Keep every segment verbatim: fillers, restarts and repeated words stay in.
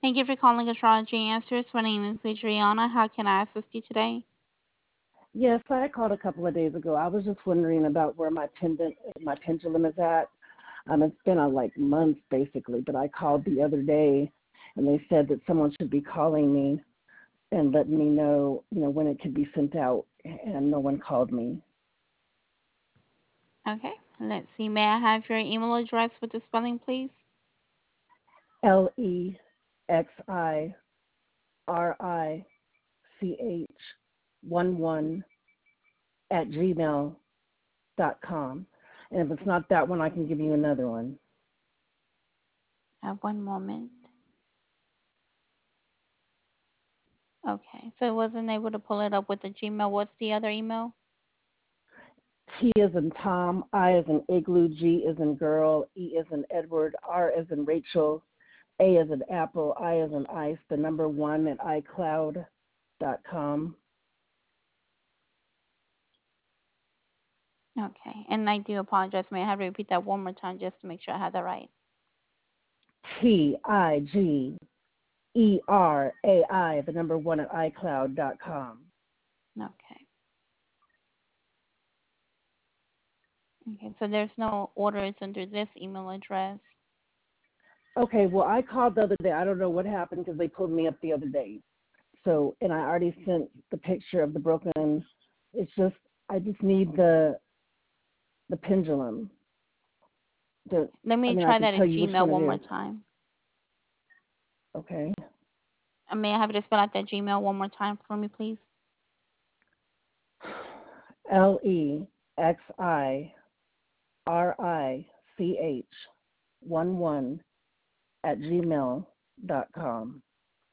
Thank you for calling Astrology Answers. My name is Adriana. How can I assist you today? Yes, I called a couple of days ago. I was just wondering about where my pendant, my pendulum is at. Um, it's been on like months basically, but I called the other day, and they said that someone should be calling me and letting me know, you know, when it could be sent out, and no one called me. Okay, let's see. May I have your email address with the spelling, please? L E X I R I C H one one at gmail dot com. And if it's not that one, I can give you another one. Uh, one moment. Okay, so I wasn't able to pull it up with the Gmail. What's the other email? T as in Tom, I as in Igloo, G as in girl, E as in Edward, R as in Rachel, A as in Apple, I as in ice, the number one at iCloud dot com. Okay, and I do apologize. May I have to repeat that one more time just to make sure I have that right? T I G E R A I, the number one at iCloud dot com. Okay. Okay, so there's no orders under this email address. Okay, well, I called the other day. I don't know what happened because they pulled me up the other day. So, and I already sent the picture of the broken. It's just, I just need the the pendulum. The, Let I me mean, I try can that tell at you which Gmail one one it more is. time. Okay. Uh, May I have you to spell out that Gmail one more time for me, please? L E X I R I C H one one at gmail dot com.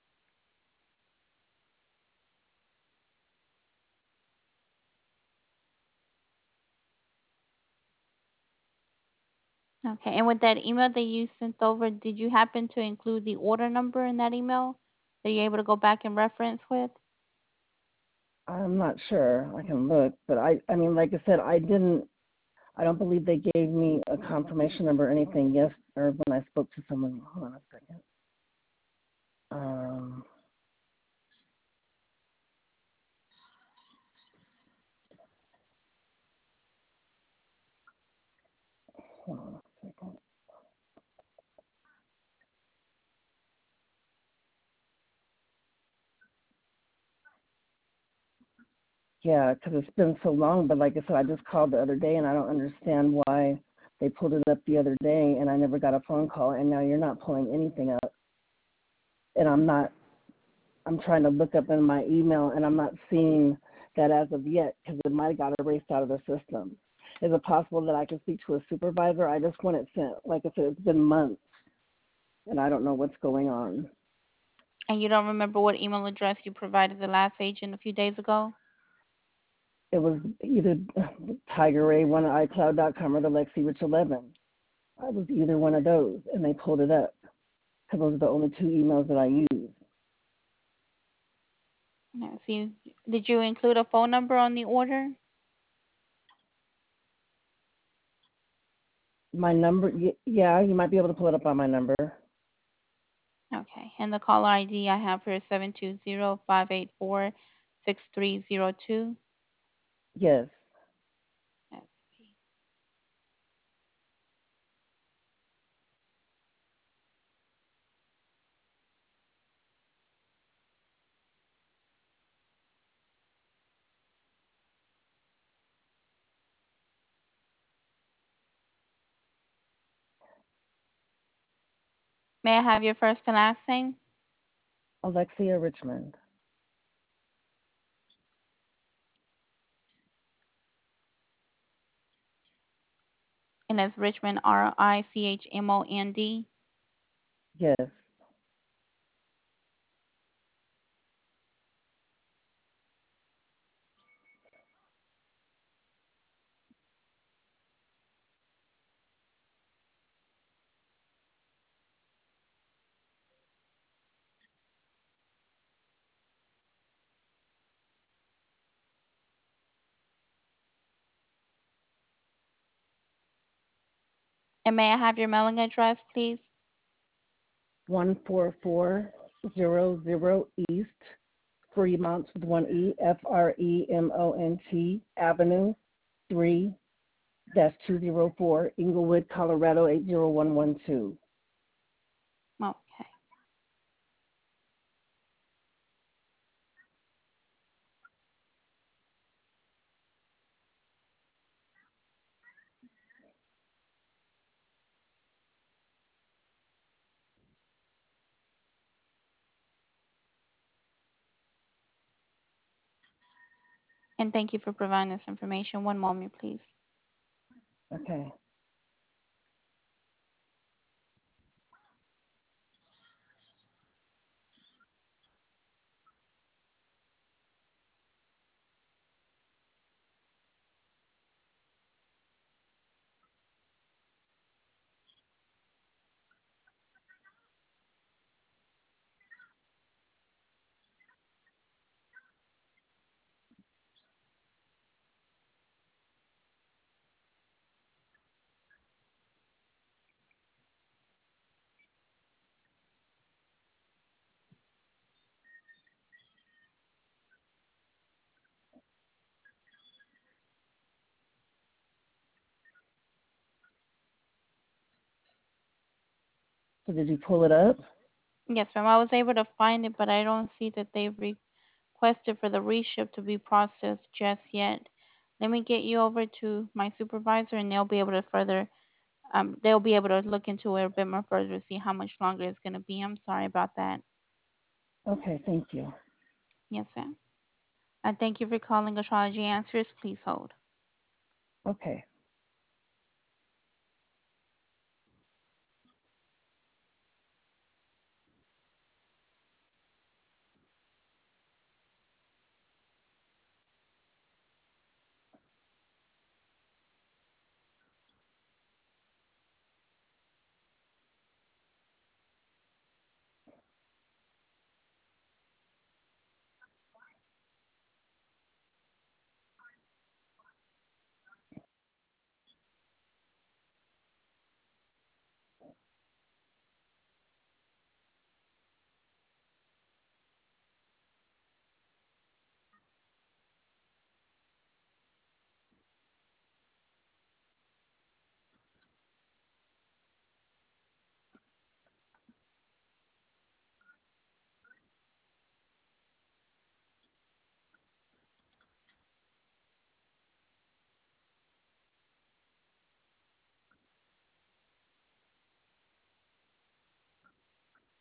Okay, and with that email that you sent over, did you happen to include the order number in that email that you're able to go back and reference with? I'm not sure. I can look, but I, I mean, like I said, I didn't. I don't believe they gave me a confirmation number or anything. Yes, or when I spoke to someone. Hold on a second. Um, hold on a second. Yeah, because it's been so long. But like I said, I just called the other day, and I don't understand why they pulled it up the other day, and I never got a phone call, and now you're not pulling anything up, and I'm not. I'm trying to look up in my email, and I'm not seeing that as of yet because it might have got erased out of the system. Is it possible that I can speak to a supervisor? I just want it sent. Like I said, it's been months, and I don't know what's going on. And you don't remember what email address you provided the last agent a few days ago? It was either Tiger Ray one at iCloud dot com or the Lexi Rich eleven. I was either one of those, and they pulled it up because those are the only two emails that I use. No, see, did you include a phone number on the order? My number, yeah, you might be able to pull it up on my number. Okay, and the caller I D I have here is seven two zero five eight four six three zero two. Yes. Let's see. May I have your first and last name? Alexia Richmond. And that's Richmond, R I C H M O N D. Yes. And may I have your mailing address, please? one four four zero zero East Fremont with one E, F R E M O N T Avenue, three dash two zero four, Inglewood, Colorado eight zero one one two. Okay. And thank you for providing this information. One moment, please. Okay. So did you pull it up? Yes, ma'am. I was able to find it, but I don't see that they've requested for the reship to be processed just yet. Let me get you over to my supervisor, and they'll be able to further, um, they'll be able to look into it a bit more further to see how much longer it's going to be. I'm sorry about that. Okay, thank you. Yes, ma'am. And thank you for calling Astrology Answers. Please hold. Okay.